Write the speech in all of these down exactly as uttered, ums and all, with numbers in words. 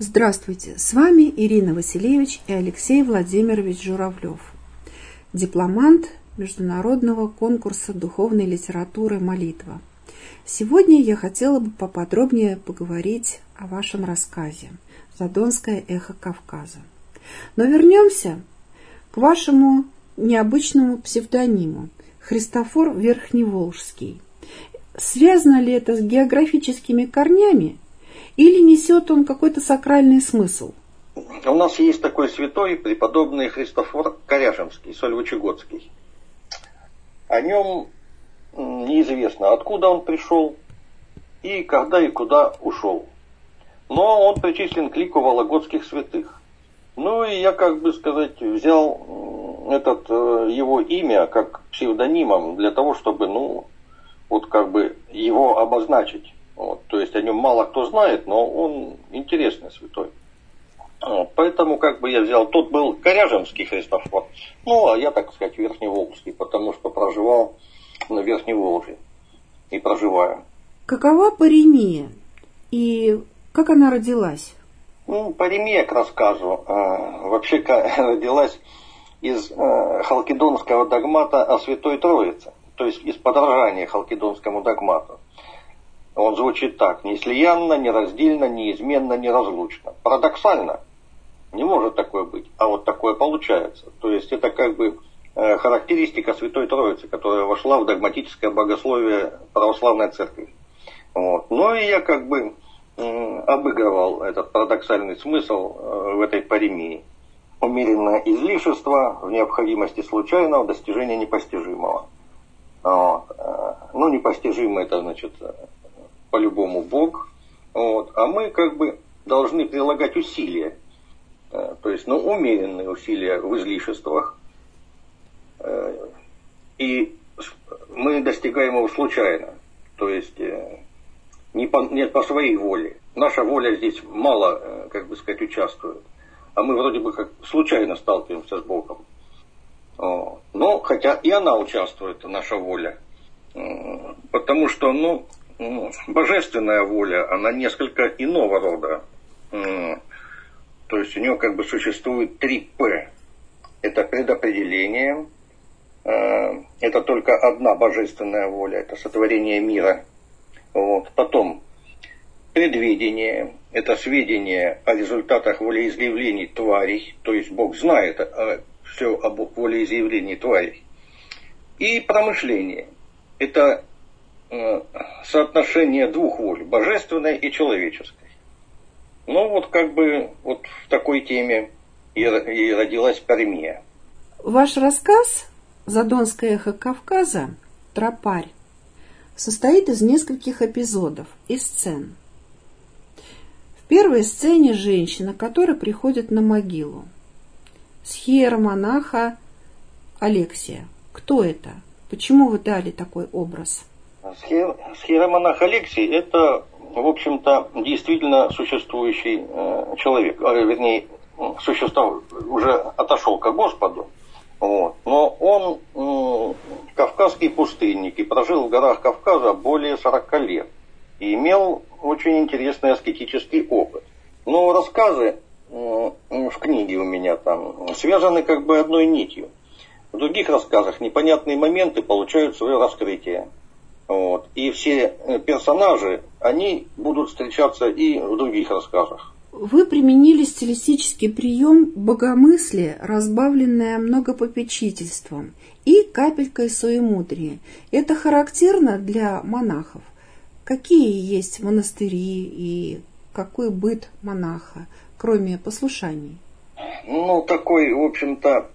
Здравствуйте, с вами Ирина Василевич и Алексей Владимирович Журавлев, дипломант международного конкурса духовной литературы «Молитва». Сегодня я хотела бы поподробнее поговорить о вашем рассказе «Задонское эхо Кавказа». Но вернемся к вашему необычному псевдониму Христофор Верхневолжский. Связано ли это с географическими корнями или несет он какой-то сакральный смысл? У нас есть такой святой, преподобный Христофор Коряжемский, Сольвычегодский. О нем неизвестно, откуда он пришел и когда и куда ушел. Но он причислен к лику вологодских святых. Ну и я, как бы сказать, взял этот, его имя как псевдонимом для того, чтобы, ну, вот как бы его обозначить. Вот, то есть о нем мало кто знает, но он интересный святой. Вот, поэтому как бы я взял, тот был Коряжемский Христофор, ну а я, так сказать, Верхневолжский, потому что проживал на Верхневолжье и проживаю. Какова паремия и как она родилась? Ну, паремия, к рассказу, э, вообще родилась из э, халкидонского догмата о Святой Троице, то есть из подражания халкидонскому догмату. Он звучит так: неслиянно, нераздельно, неизменно, неразлучно. Парадоксально, не может такое быть, а вот такое получается. То есть это как бы э, характеристика Святой Троицы, которая вошла в догматическое богословие православной церкви. Вот. Ну и я как бы э, обыгрывал этот парадоксальный смысл э, в этой паремии. Умеренное излишество в необходимости случайного достижения непостижимого. Вот. Ну, непостижимо это, значит, по-любому Бог. Вот. А мы как бы должны прилагать усилия. То есть, ну, умеренные усилия в излишествах. И мы достигаем его случайно. То есть, не по, не по своей воле. Наша воля здесь мало, как бы сказать, участвует. А мы вроде бы как случайно сталкиваемся с Богом. Но хотя и она участвует, наша воля. Потому что, ну, божественная воля, она несколько иного рода. То есть у нее как бы существует три П. Это предопределение. Это только одна божественная воля. Это сотворение мира. Вот. Потом предведение. Это сведения о результатах волеизъявлений тварей. То есть Бог знает все об волеизъявлении тварей. И промышление. Это э, соотношение двух воль, божественной и человеческой. Ну вот как бы вот в такой теме и, и родилась паремия. Ваш рассказ «Задонское эхо Кавказа. Тропарь» состоит из нескольких эпизодов и сцен. В первой сцене женщина, которая приходит на могилу. Схиеромонаха Алексия. Кто это? Почему вы дали такой образ? Схиеромонах Алексий — это, в общем-то, действительно существующий э, человек. Э, вернее, существовал, уже отошел к Господу. Вот. Но он э, кавказский пустынник и прожил в горах Кавказа более сорока лет. И имел очень интересный аскетический опыт. Но рассказы э, в книге у меня там связаны как бы одной нитью. В других рассказах непонятные моменты получают свое раскрытие. Вот. И все персонажи, они будут встречаться и в других рассказах. Вы применили стилистический прием богомыслия, разбавленное многопопечительством и капелькой суемудрия. Это характерно для монахов. Какие есть монастыри и какой быт монаха, кроме послушаний? Ну, такой, в общем-то,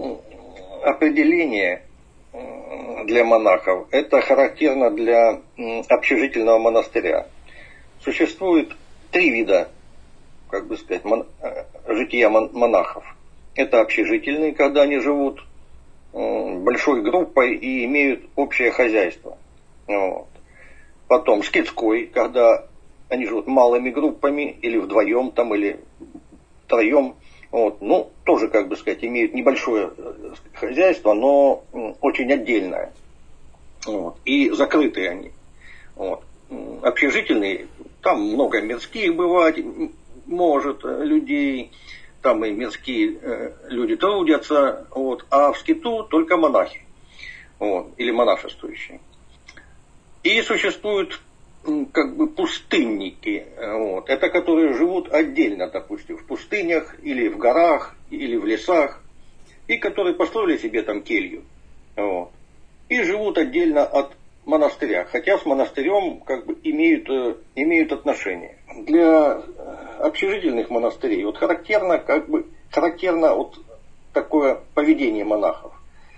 определение для монахов. Это характерно для общежительного монастыря. Существует три вида, как бы сказать, мон... жития монахов. Это общежительные, когда они живут большой группой и имеют общее хозяйство. Вот. Потом скитской, когда они живут малыми группами, или вдвоем, там, или втроем. Вот. Ну, тоже, как бы сказать, имеют небольшое хозяйство, но очень отдельное. Вот. И закрытые они. Вот. Общежительные, там много мирских бывает, может людей, там и мирские э, люди трудятся, вот, а в скиту только монахи, вот, или монашествующие. И существуют как бы пустынники, вот, это которые живут отдельно, допустим, в пустынях или в горах, или в лесах, и которые построили себе там келью, вот, и живут отдельно от монастыря, хотя с монастырем как бы имеют, имеют отношение. Для общежительных монастырей вот характерно, как бы, характерно вот такое поведение монахов.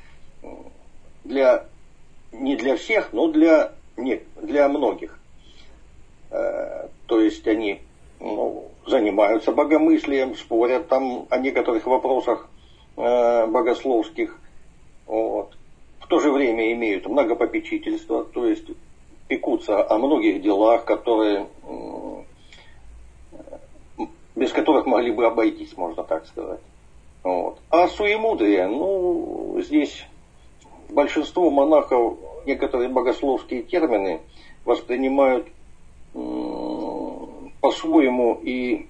Для, не для всех, но для, нет, для многих. То есть они, ну, занимаются богомыслием, спорят там о некоторых вопросах э, богословских. Вот. В то же время имеют многопопечительство, то есть пекутся о многих делах, которые, э, без которых могли бы обойтись, можно так сказать. Вот. А суемудрие, ну, здесь большинство монахов некоторые богословские термины воспринимают по-своему и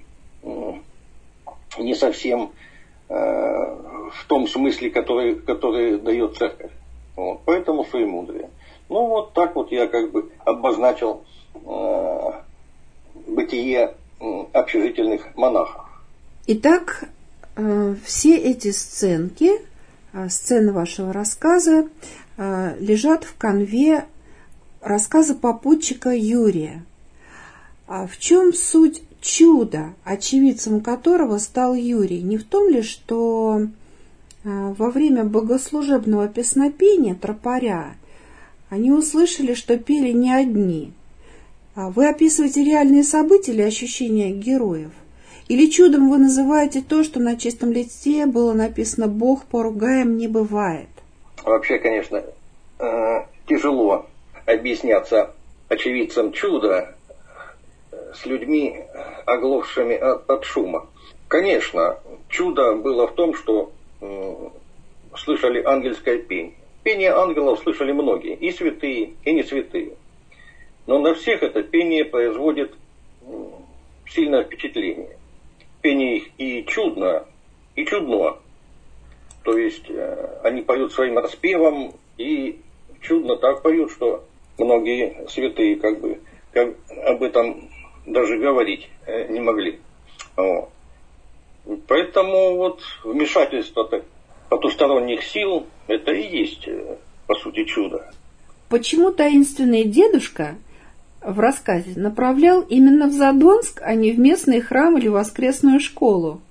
не совсем э, в том смысле, который, который дает церковь. Вот. Поэтому суемудрие. Ну вот так вот я как бы обозначил э, бытие э, общежительных монахов. Итак, э, все эти сценки, э, сцены вашего рассказа э, лежат в канве рассказа попутчика Юрия. А в чем суть чуда, очевидцем которого стал Юрий? Не в том ли, что во время богослужебного песнопения тропаря они услышали, что пели не одни? Вы описываете реальные события или ощущения героев? Или чудом вы называете то, что на чистом листе было написано «Бог поругаем не бывает»? Вообще, конечно, тяжело объясняться очевидцем чуда с людьми, оглохшими от, от шума. Конечно, чудо было в том, что э, слышали ангельское пение. Пение ангелов слышали многие, и святые, и не святые. Но на всех это пение производит э, сильное впечатление. Пение их и чудно, и чудно. То есть э, они поют своим распевом, и чудно так поют, что многие святые как бы как, об этом даже говорить не могли. Вот. Поэтому вот вмешательство потусторонних сил это и есть, по сути, чудо. Почему таинственный дедушка в рассказе направлял именно в Задонск, а не в местный храм или воскресную школу?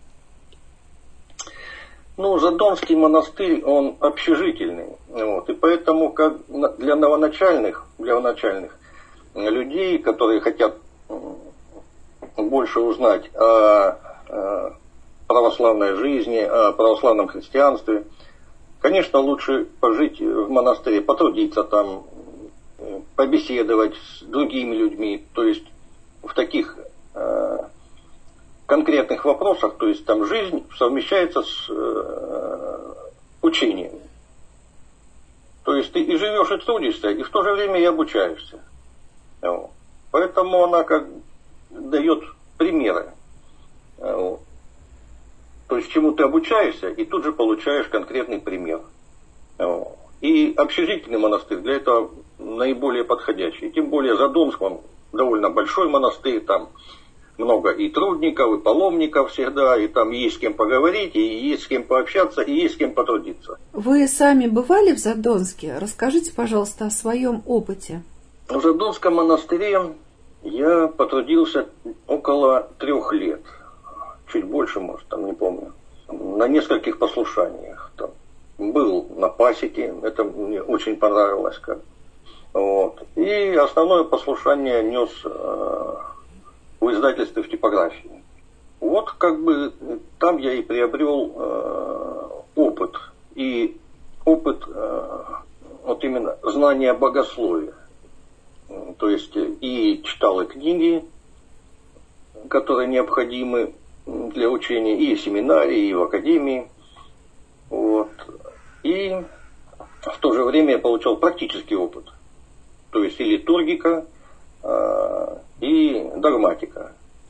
Ну, Задонский монастырь, он общежительный. Вот, и поэтому как для новоначальных, для новоначальных людей, которые хотят больше узнать о, о православной жизни, о православном христианстве, конечно, лучше пожить в монастыре, потрудиться там, побеседовать с другими людьми, то есть в таких э, конкретных вопросах, то есть там жизнь совмещается с э, учением. То есть ты и живешь, и трудишься, и в то же время и обучаешься. Вот. Поэтому она как дает примеры. Вот. То есть чему ты обучаешься, и тут же получаешь конкретный пример. Вот. И общежительный монастырь для этого наиболее подходящий. Тем более Задонск, он довольно большой монастырь, там много и трудников, и паломников всегда, и там есть с кем поговорить, и есть с кем пообщаться, и есть с кем потрудиться. Вы сами бывали в Задонске? Расскажите, пожалуйста, о своем опыте. В Задонском монастыре я потрудился около трех лет, чуть больше, может, там, не помню, на нескольких послушаниях. Там был на пасеке, это мне очень понравилось. Как. Вот. И основное послушание нес э, в издательстве в типографии. Вот как бы там я и приобрел э, опыт, и опыт э, вот именно знания богословия. То есть и читал и книги, которые необходимы для учения, и в семинарии, и в академии. Вот. И в то же время я получал практический опыт. То есть и литургика, и догматика.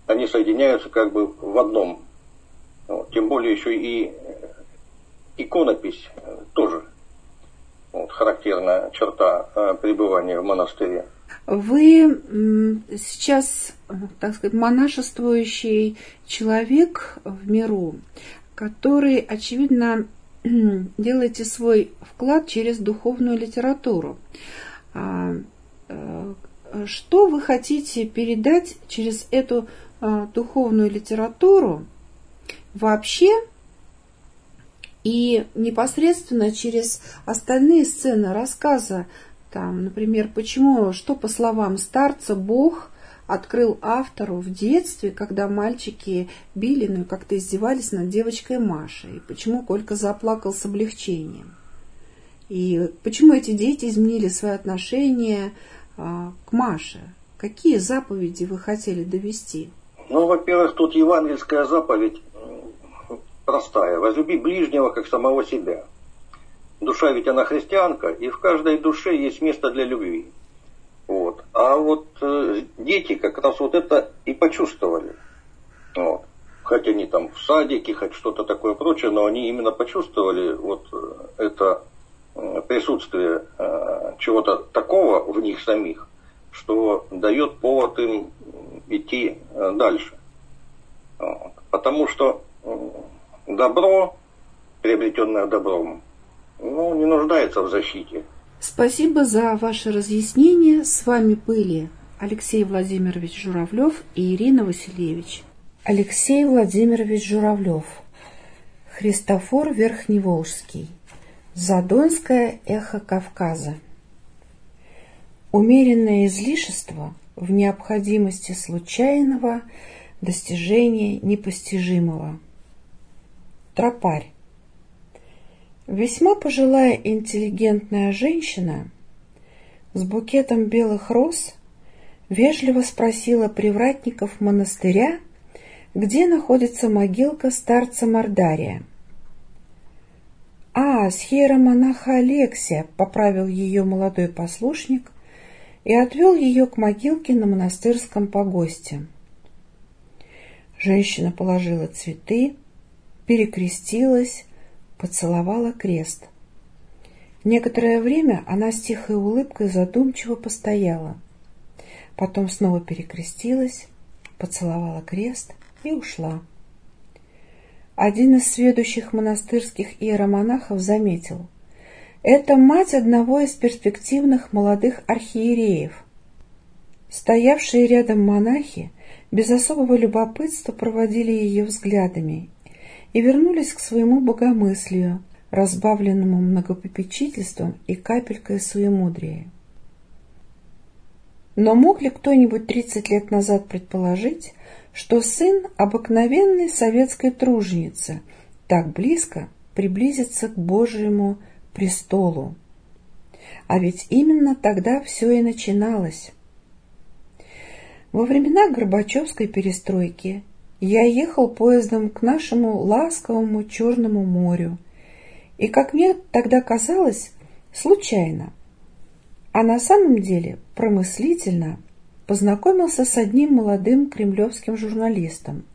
они соединяются как бы в одном. Вот. Тем более еще и иконопись тоже вот, характерная черта пребывания в монастыре. Вы сейчас, так сказать, монашествующий человек в миру, который, очевидно, делаете свой вклад через духовную литературу. Что вы хотите передать через эту духовную литературу вообще и непосредственно через остальные сцены рассказа? Там, например, почему, что по словам старца Бог открыл автору в детстве, когда мальчики били, ну и как-то издевались над девочкой Машей, и почему Колька заплакал с облегчением, и почему эти дети изменили свои отношения а, к Маше, какие заповеди вы хотели довести? Ну, во-первых, тут евангельская заповедь простая: возлюби ближнего как самого себя. Душа ведь она христианка, и в каждой душе есть место для любви. Вот. А вот э, дети как раз вот это и почувствовали. Вот. Хоть они там в садике, хоть что-то такое прочее, но они именно почувствовали вот это э, присутствие э, чего-то такого в них самих, что дает повод им идти э, дальше. Вот. Потому что э, добро, приобретенное добром, ну, не нуждается в защите. Спасибо за ваше разъяснение. С вами были Алексей Владимирович Журавлев и Ирина Василевич. Алексей Владимирович Журавлев. Христофор Верхневолжский. Задонское эхо Кавказа. Умеренное излишество в необходимости случайного достижения непостижимого. Тропарь. Весьма пожилая интеллигентная женщина с букетом белых роз вежливо спросила привратников монастыря, где находится могилка старца Мордария. «А, с иеромонаха Алексия», — поправил ее молодой послушник и отвел ее к могилке на монастырском погосте. Женщина положила цветы, перекрестилась, поцеловала крест. Некоторое время она с тихой улыбкой задумчиво постояла, потом снова перекрестилась, поцеловала крест и ушла. Один из сведущих монастырских иеромонахов заметил: «Это мать одного из перспективных молодых архиереев». Стоявшие рядом монахи без особого любопытства проводили ее взглядами и вернулись к своему богомыслию, разбавленному многопопечительством и капелькой суемудрия. Но мог ли кто-нибудь тридцать лет назад предположить, что сын обыкновенной советской труженицы так близко приблизится к Божьему престолу? А ведь именно тогда все и начиналось. Во времена Горбачевской перестройки я ехал поездом к нашему ласковому Черному морю, и, как мне тогда казалось, случайно, а на самом деле промыслительно познакомился с одним молодым кремлевским журналистом.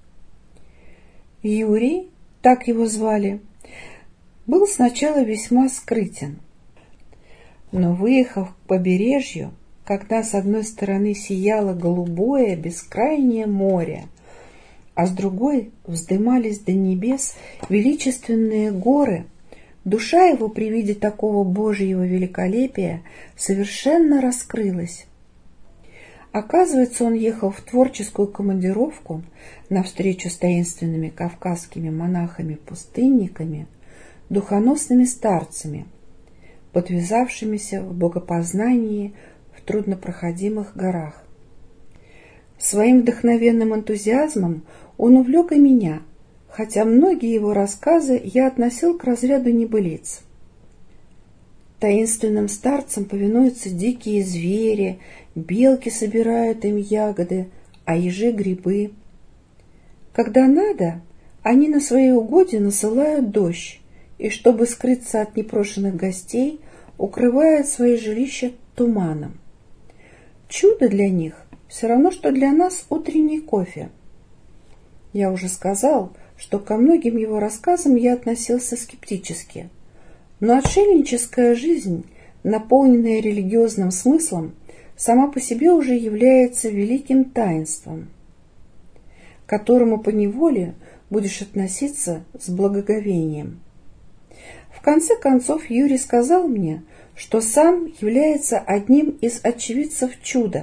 Юрий, так его звали, был сначала весьма скрытен, но, выехав к побережью, когда с одной стороны сияло голубое бескрайнее море, а с другой вздымались до небес величественные горы, душа его при виде такого Божьего великолепия совершенно раскрылась. Оказывается, он ехал в творческую командировку на встречу с таинственными кавказскими монахами-пустынниками, духоносными старцами, подвязавшимися в богопознании в труднопроходимых горах. Своим вдохновенным энтузиазмом он увлек и меня, хотя многие его рассказы я относил к разряду небылиц. Таинственным старцам повинуются дикие звери, белки собирают им ягоды, а ежи — грибы. Когда надо, они на свои угодья насылают дождь, и, чтобы скрыться от непрошенных гостей, укрывают свои жилища туманом. Чудо для них все равно, что для нас утренний кофе. Я уже сказал, что ко многим его рассказам я относился скептически, но отшельническая жизнь, наполненная религиозным смыслом, сама по себе уже является великим таинством, к которому поневоле будешь относиться с благоговением. В конце концов Юрий сказал мне, что сам является одним из очевидцев чуда.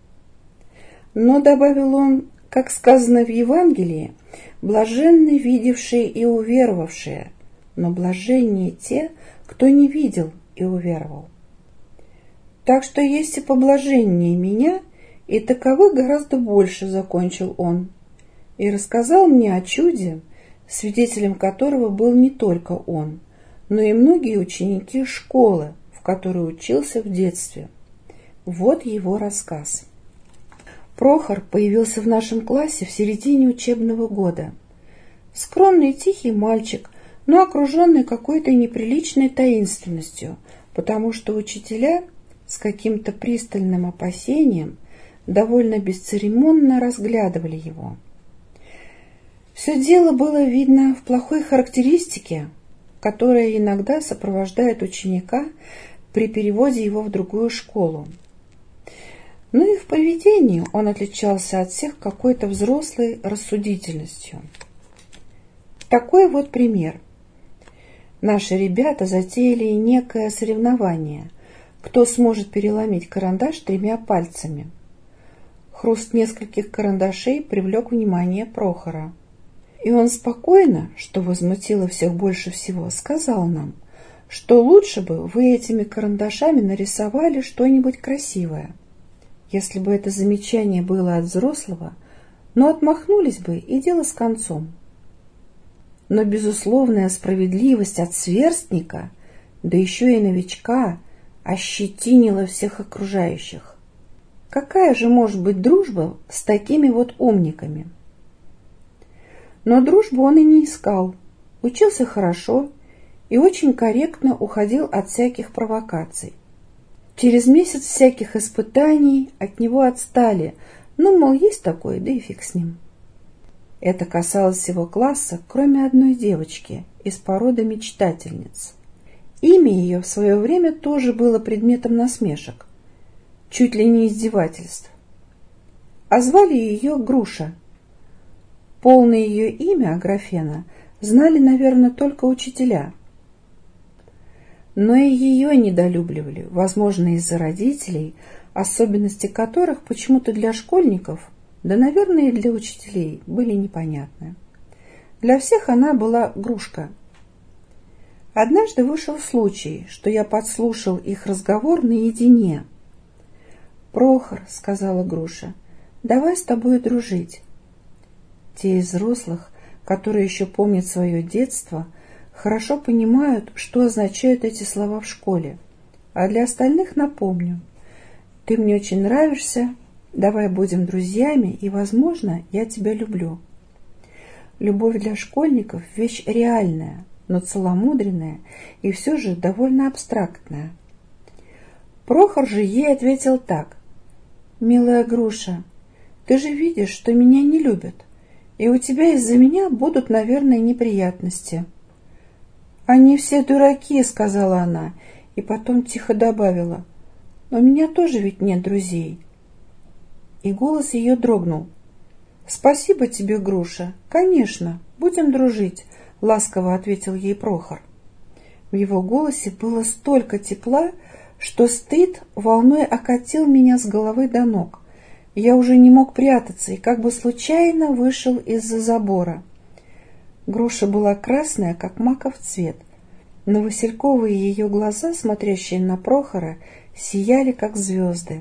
Но, добавил он, как сказано в Евангелии, блаженны видевшие и уверовавшие, но блаженнее те, кто не видел и уверовал. Так что есть и поблаженнее меня, и таковых гораздо больше, закончил он, и рассказал мне о чуде, свидетелем которого был не только он, но и многие ученики школы, в которой учился в детстве. Вот его рассказ. Прохор появился в нашем классе в середине учебного года. Скромный и тихий мальчик, но окруженный какой-то неприличной таинственностью, потому что учителя с каким-то пристальным опасением довольно бесцеремонно разглядывали его. Все дело было видно в плохой характеристике, которая иногда сопровождает ученика при переводе его в другую школу. Ну и в поведении он отличался от всех какой-то взрослой рассудительностью. Такой вот пример. Наши ребята затеяли некое соревнование, кто сможет переломить карандаш тремя пальцами. Хруст нескольких карандашей привлек внимание Прохора. И он спокойно, что возмутило всех больше всего, сказал нам, что лучше бы вы этими карандашами нарисовали что-нибудь красивое. Если бы это замечание было от взрослого, но отмахнулись бы, и дело с концом. Но безусловная справедливость от сверстника, да еще и новичка, ощетинила всех окружающих. Какая же может быть дружба с такими вот умниками? Но дружбу он и не искал, учился хорошо и очень корректно уходил от всяких провокаций. Через месяц всяких испытаний от него отстали, ну, мол, есть такое, да и фиг с ним. Это касалось всего класса, кроме одной девочки из породы мечтательниц. Имя ее в свое время тоже было предметом насмешек, чуть ли не издевательств. А звали ее Груша. Полное ее имя, Аграфена, знали, наверное, только учителя. Но и ее недолюбливали, возможно, из-за родителей, особенности которых почему-то для школьников, да, наверное, и для учителей, были непонятны. Для всех она была Грушка. Однажды вышел случай, что я подслушал их разговор наедине. «Прохор, — сказала Груша, — давай с тобой дружить». Те из взрослых, которые еще помнят свое детство, хорошо понимают, что означают эти слова в школе. А для остальных напомню. Ты мне очень нравишься, давай будем друзьями, и, возможно, я тебя люблю. Любовь для школьников – вещь реальная, но целомудренная и все же довольно абстрактная. Прохор же ей ответил так. «Милая Груша, ты же видишь, что меня не любят, и у тебя из-за меня будут, наверное, неприятности». «Они все дураки», — сказала она, и потом тихо добавила. «Но у меня тоже ведь нет друзей». И голос ее дрогнул. «Спасибо тебе, Груша. Конечно, будем дружить», — ласково ответил ей Прохор. В его голосе было столько тепла, что стыд волной окатил меня с головы до ног. Я уже не мог прятаться и как бы случайно вышел из-за забора. Груша была красная, как маков цвет, но васильковые ее глаза, смотрящие на Прохора, сияли, как звезды.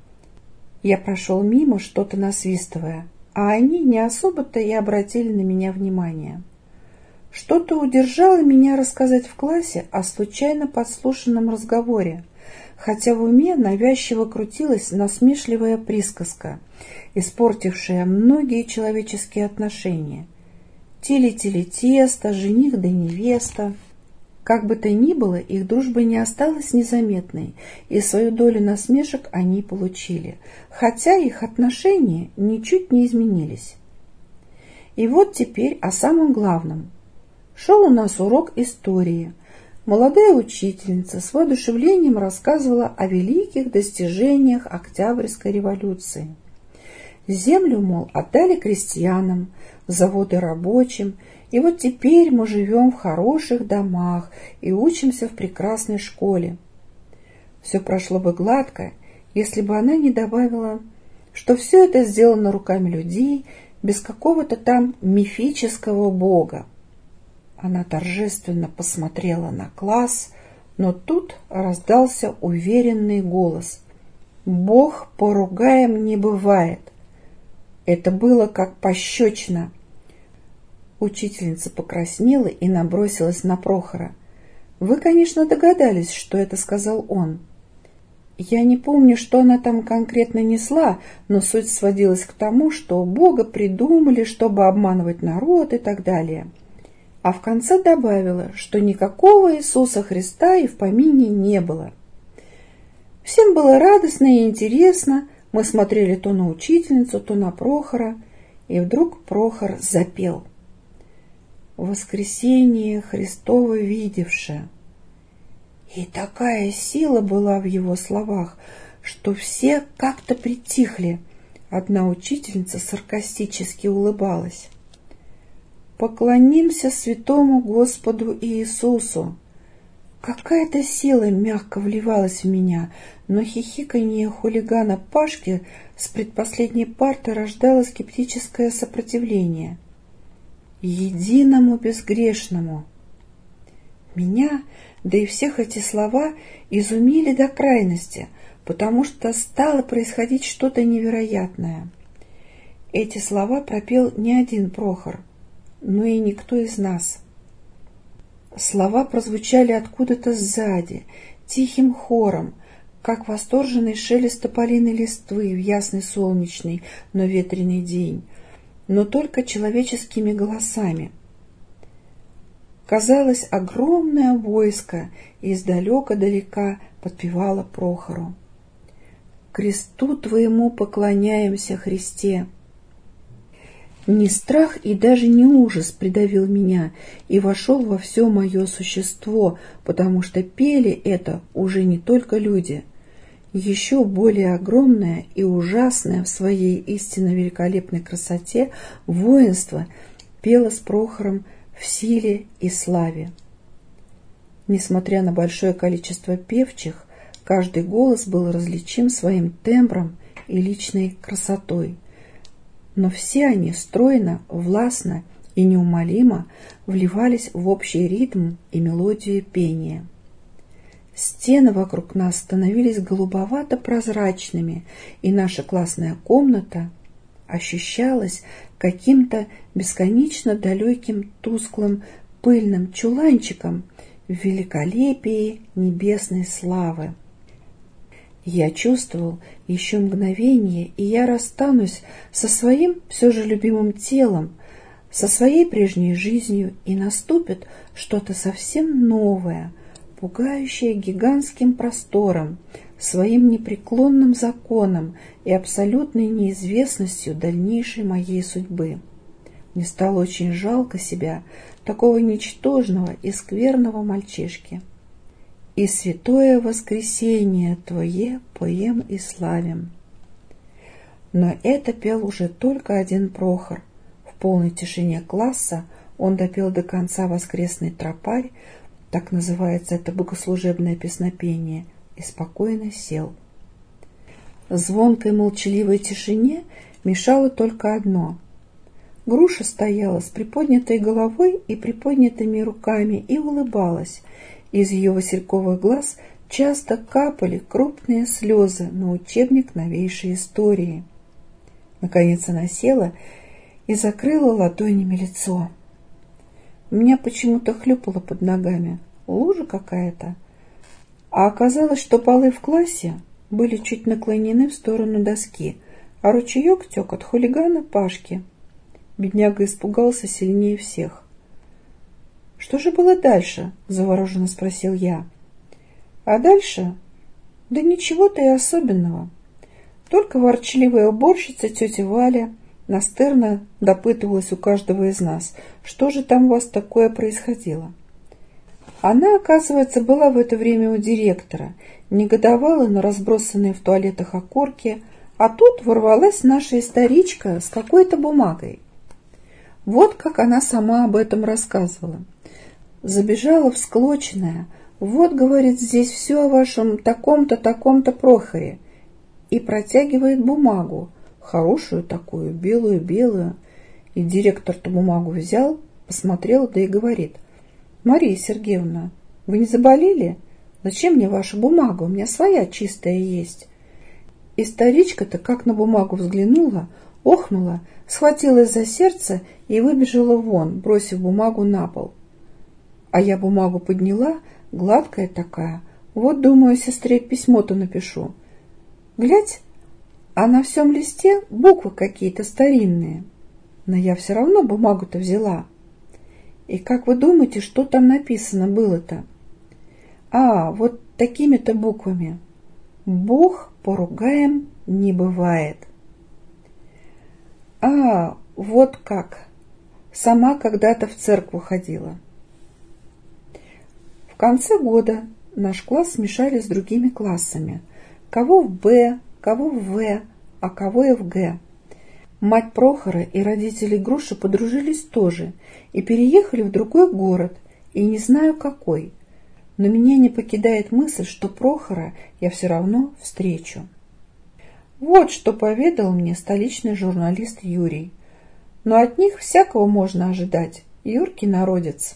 Я прошел мимо, что-то насвистывая, а они не особо-то и обратили на меня внимание. Что-то удержало меня рассказать в классе о случайно подслушанном разговоре, хотя в уме навязчиво крутилась насмешливая присказка, испортившая многие человеческие отношения. Тили-тили тесто, жених да невеста. Как бы то ни было, их дружба не осталась незаметной, и свою долю насмешек они получили, хотя их отношения ничуть не изменились. И вот теперь о самом главном. Шел у нас урок истории. Молодая учительница с воодушевлением рассказывала о великих достижениях Октябрьской революции. Землю, мол, отдали крестьянам, заводы рабочим, и вот теперь мы живем в хороших домах и учимся в прекрасной школе. Все прошло бы гладко, если бы она не добавила, что все это сделано руками людей, без какого-то там мифического бога. Она торжественно посмотрела на класс, но тут раздался уверенный голос: «Бог поругаем не бывает». Это было как пощечина. Учительница покраснела и набросилась на Прохора. «Вы, конечно, догадались, что это сказал он». Я не помню, что она там конкретно несла, но суть сводилась к тому, что Бога придумали, чтобы обманывать народ и так далее. А в конце добавила, что никакого Иисуса Христа и в помине не было. Всем было радостно и интересно. Мы смотрели то на учительницу, то на Прохора, и вдруг Прохор запел: «Воскресение Христово видевшее». И такая сила была в его словах, что все как-то притихли. Одна учительница саркастически улыбалась. «Поклонимся святому Господу Иисусу». Какая-то сила мягко вливалась в меня, но хихиканье хулигана Пашки с предпоследней парты рождало скептическое сопротивление. «Единому безгрешному». Меня, да и всех эти слова изумили до крайности, потому что стало происходить что-то невероятное. Эти слова пропел не один Прохор, но и никто из нас. Слова прозвучали откуда-то сзади, тихим хором, как восторженный шелест тополиной листвы в ясный солнечный, но ветреный день, но только человеческими голосами. Казалось, огромное войско издалека-далека подпевало Прохору: «Кресту Твоему поклоняемся, Христе». Не страх и даже не ужас придавил меня и вошел во все мое существо, потому что пели это уже не только люди. Еще более огромное и ужасное в своей истинно великолепной красоте воинство пело с Прохором в силе и славе. Несмотря на большое количество певчих, каждый голос был различим своим тембром и личной красотой. Но все они стройно, властно и неумолимо вливались в общий ритм и мелодию пения. Стены вокруг нас становились голубовато-прозрачными, и наша классная комната ощущалась каким-то бесконечно далеким тусклым пыльным чуланчиком в великолепии небесной славы. Я чувствовал еще мгновение, и я расстанусь со своим все же любимым телом, со своей прежней жизнью, и наступит что-то совсем новое, пугающее гигантским простором, своим непреклонным законом и абсолютной неизвестностью дальнейшей моей судьбы. Мне стало очень жалко себя, такого ничтожного и скверного мальчишки. «И святое воскресение Твое поем и славим». Но это пел уже только один Прохор. В полной тишине класса он допел до конца воскресный тропарь, так называется это богослужебное песнопение, и спокойно сел. Звонкой молчаливой тишине мешало только одно. Груша стояла с приподнятой головой и приподнятыми руками и улыбалась. Из ее васильковых глаз часто капали крупные слезы на учебник новейшей истории. Наконец она села и закрыла ладонями лицо. У меня почему-то хлюпало под ногами, лужа какая-то. А оказалось, что полы в классе были чуть наклонены в сторону доски, а ручеек тек от хулигана Пашки. Бедняга испугался сильнее всех. «Что же было дальше?» – завороженно спросил я. «А дальше? Да ничего-то и особенного. Только ворчливая уборщица тетя Валя Настырно допытывалась у каждого из нас, что же там у вас такое происходило. Она, оказывается, была в это время у директора, негодовала на разбросанные в туалетах окурки, а тут ворвалась наша историчка с какой-то бумагой. Вот как она сама об этом рассказывала. Забежала всклоченная. Вот, говорит, здесь все о вашем таком-то, таком-то Прохоре. И протягивает бумагу, хорошую такую, белую-белую. И директор-то бумагу взял, посмотрел, да и говорит: «Мария Сергеевна, вы не заболели? Зачем мне ваша бумага? У меня своя чистая есть». И старичка-то как на бумагу взглянула, охнула, схватилась за сердце и выбежала вон, бросив бумагу на пол. А я бумагу подняла, гладкая такая. Вот, думаю, сестре письмо-то напишу. Глядь, а на всем листе буквы какие-то старинные. Но я все равно бумагу-то взяла. И как вы думаете, что там написано было-то? А, вот такими-то буквами. «Бог поругаем не бывает». А, вот как. Сама когда-то в церковь ходила. В конце года наш класс смешали с другими классами. Кого в Б, кого в В, а кого и в Г. Мать Прохора и родители Груши подружились тоже и переехали в другой город, и не знаю какой. Но меня не покидает мысль, что Прохора я все равно встречу. Вот что поведал мне столичный журналист Юрий. Но от них всякого можно ожидать. Юркий народец.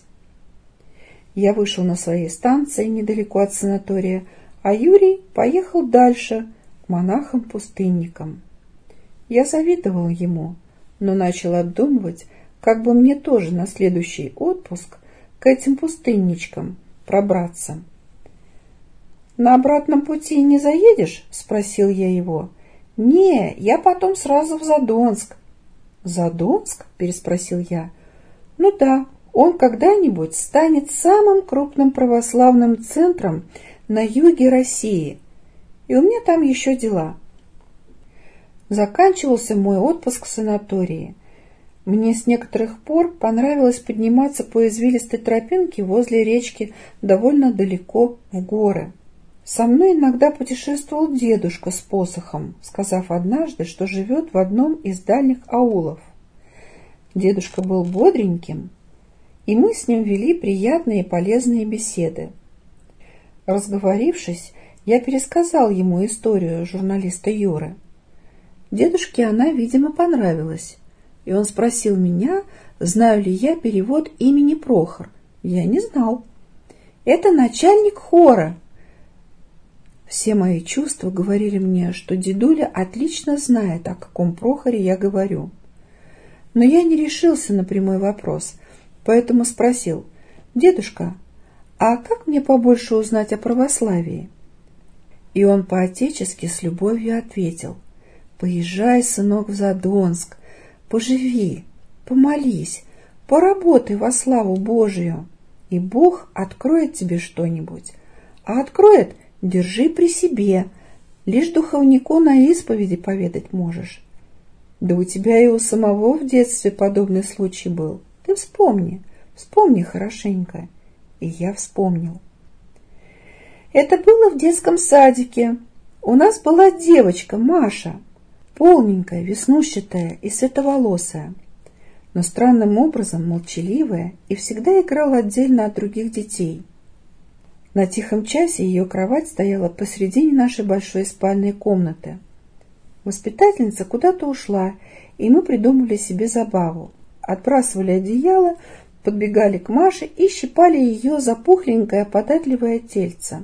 Я вышел на своей станции недалеко от санатория, а Юрий поехал дальше, к монахам-пустынникам. Я завидовал ему, но начал обдумывать, как бы мне тоже на следующий отпуск к этим пустынничкам пробраться. «На обратном пути не заедешь?» — спросил я его. «Не, я потом сразу в Задонск». «Задонск?» — переспросил я. «Ну да, он когда-нибудь станет самым крупным православным центром на юге России, и у меня там еще дела». Заканчивался мой отпуск в санатории. Мне с некоторых пор понравилось подниматься по извилистой тропинке возле речки довольно далеко в горы. Со мной иногда путешествовал дедушка с посохом, сказав однажды, что живет в одном из дальних аулов. Дедушка был бодреньким, и мы с ним вели приятные и полезные беседы. Разговорившись, я пересказал ему историю журналиста Юры. Дедушке она, видимо, понравилась, и он спросил меня, знаю ли я перевод имени Прохор. Я не знал. «Это начальник хора». Все мои чувства говорили мне, что дедуля отлично знает, о каком Прохоре я говорю. Но я не решился на прямой вопрос, поэтому спросил: «Дедушка, а как мне побольше узнать о православии?» И он по-отечески с любовью ответил: «Поезжай, сынок, в Задонск, поживи, помолись, поработай во славу Божию, и Бог откроет тебе что-нибудь. А откроет — держи при себе, лишь духовнику на исповеди поведать можешь. Да у тебя и у самого в детстве подобный случай был. Ты вспомни, вспомни хорошенько». И я вспомнил. Это было в детском садике. У нас была девочка Маша, полненькая, веснушчатая и светловолосая, но странным образом молчаливая и всегда играла отдельно от других детей. На тихом часе ее кровать стояла посредине нашей большой спальной комнаты. Воспитательница куда-то ушла, и мы придумали себе забаву. Отбрасывали одеяло, подбегали к Маше и щипали ее за пухленькое податливое тельце.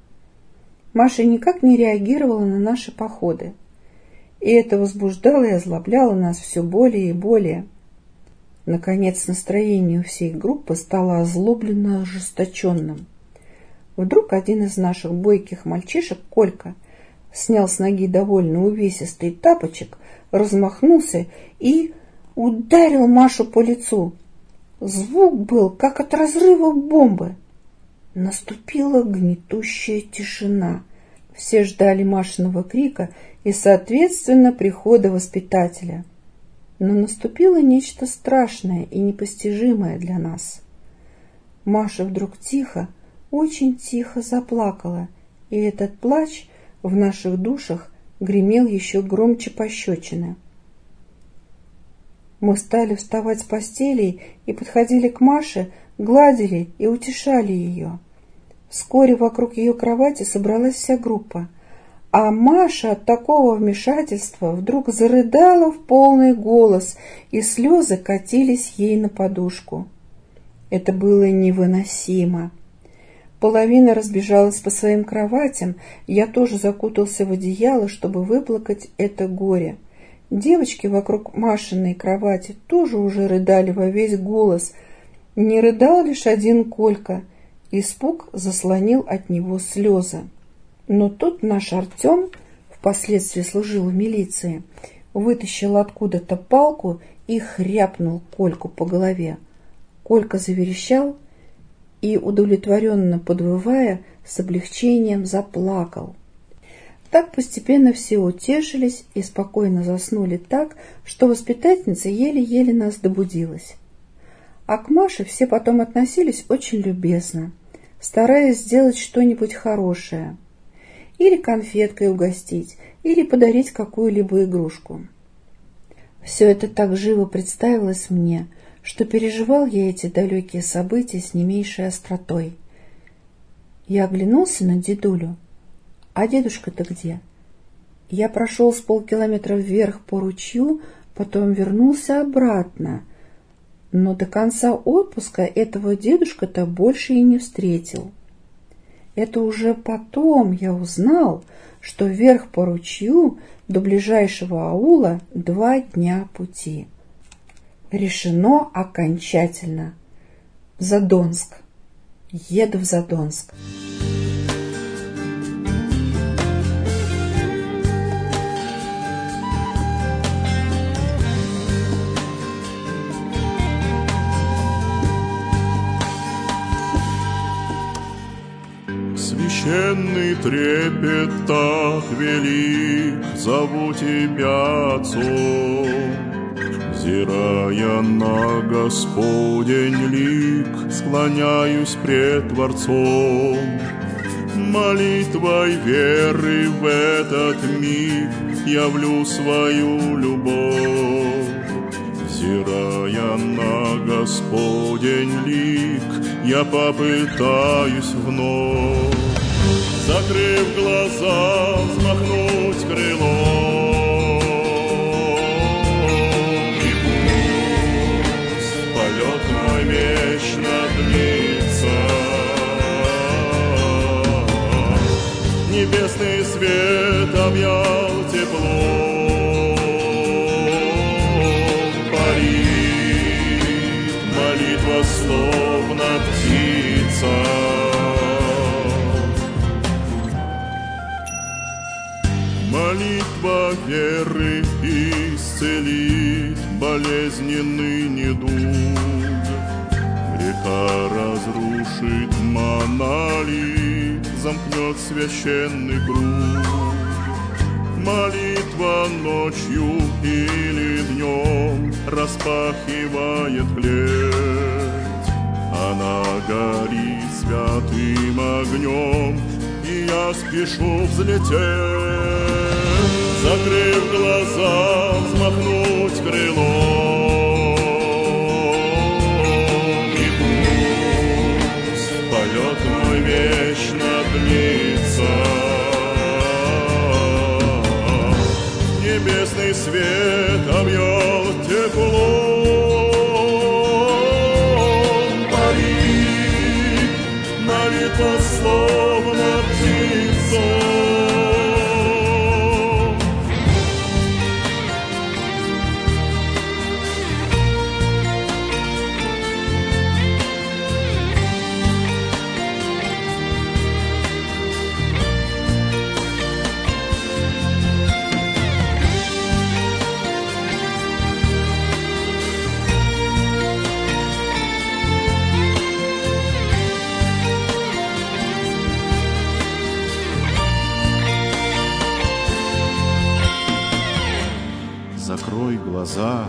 Маша никак не реагировала на наши походы, и это возбуждало и озлобляло нас все более и более. Наконец настроение у всей группы стало озлобленно ожесточенным. Вдруг один из наших бойких мальчишек, Колька, снял с ноги довольно увесистый тапочек, размахнулся и ударил Машу по лицу. Звук был, как от разрыва бомбы. Наступила гнетущая тишина. Все ждали Машиного крика и, соответственно, прихода воспитателя. Но наступило нечто страшное и непостижимое для нас. Маша вдруг тихо, очень тихо заплакала, и этот плач в наших душах гремел еще громче пощечины. Мы стали вставать с постелей и подходили к Маше, гладили и утешали ее. Вскоре вокруг ее кровати собралась вся группа, а Маша от такого вмешательства вдруг зарыдала в полный голос, и слезы катились ей на подушку. Это было невыносимо. Половина разбежалась по своим кроватям, я тоже закутался в одеяло, чтобы выплакать это горе. Девочки вокруг Машиной кровати тоже уже рыдали во весь голос. Не рыдал лишь один Колька. Испуг заслонил от него слезы. Но тут наш Артем, впоследствии служил в милиции, вытащил откуда-то палку и хряпнул Кольку по голове. Колька заверещал и, удовлетворенно подвывая, с облегчением заплакал. Так постепенно все утешились и спокойно заснули так, что воспитательница еле-еле нас добудилась. А к Маше все потом относились очень любезно, стараясь сделать что-нибудь хорошее. Или конфеткой угостить, или подарить какую-либо игрушку. Все это так живо представилось мне, что переживал я эти далекие события с не меньшей остротой. Я оглянулся на дедулю. А дедушка-то где? Я прошел с полкилометра вверх по ручью, потом вернулся обратно. Но до конца отпуска этого дедушка-то больше и не встретил. Это уже потом я узнал, что вверх по ручью до ближайшего аула два дня пути. Решено окончательно. В Задонск. Еду в Задонск. Священный трепет так велик, зову тебя, Отцом. Взирая на Господень лик, склоняюсь пред Творцом. Молитвой веры в этот миг явлю свою любовь. Взирая на Господень лик, я попытаюсь вновь, закрыв глаза, взмахнуть крылом. И пусть полет мой вечно длится, небесный свет объял тепло. Молитва словно птица, молитва веры исцелит болезненный недуг. Река разрушит монолит, замкнет священный круг. Молитва ночью или днем распахивает клеть. Она горит святым огнем, и я спешу взлететь. Закрыв глаза, взмахнуть крылом. И пусть полет мой вечно длится, небесный свет объял теплом. Пари, молитва словно птица.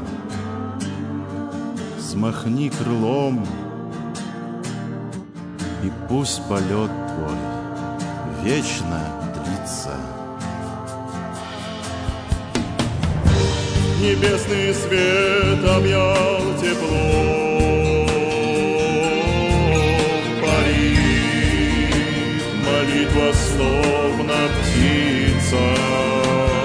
Смахни крылом, и пусть полет твой вечно длится. Небесный свет объял тепло, парит молитва словно птица.